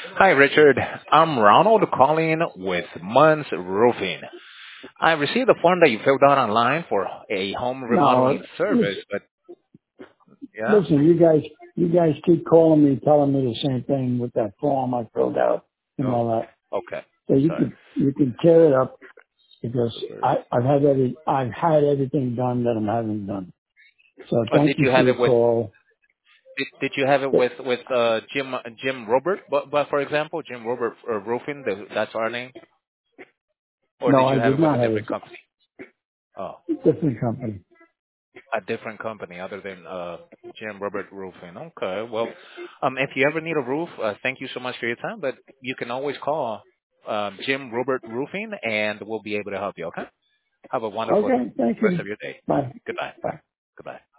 Hi, Richard. I'm Ronald calling with Munns Roofing. I received a form that you filled out online for a home remodeling No, service, but yeah? listen, you guys keep calling me, telling me the same thing with that form I filled out and Oh, all that. okay. So Sorry. you can tear it up because Sorry. I've had everything done that I'm having done. So Oh, thank did you you for have your it with call. did you have it with Jim Robert? But for example, Jim Robert Roofing, that's our name, or No, did I you have did it with a not have different a company? Oh, different company. a different company other than Jim Robert Roofing. Okay. Well, if you ever need a roof, thank you so much for your time. But you can always call Jim Robert Roofing, and we'll be able to help you. Okay. Have a wonderful Okay, thank rest you. of your day. Bye. Goodbye. Bye. Goodbye.